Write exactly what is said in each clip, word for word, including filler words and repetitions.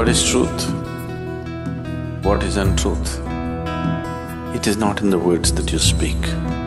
What is truth? What is untruth? It is not in the words that you speak.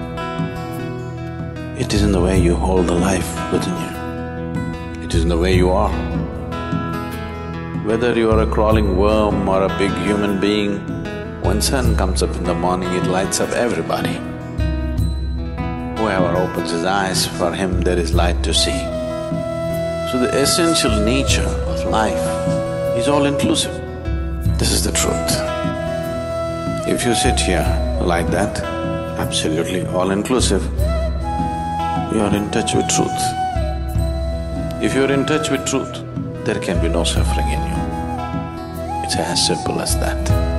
It is in the way you hold the life within you. It is in the way you are. Whether you are a crawling worm or a big human being, when sun comes up in the morning, it lights up everybody. Whoever opens his eyes, for him there is light to see. So the essential nature of life is all-inclusive. This is the truth. If you sit here like that, absolutely all-inclusive, you are in touch with truth. If you are in touch with truth, there can be no suffering in you. It's as simple as that.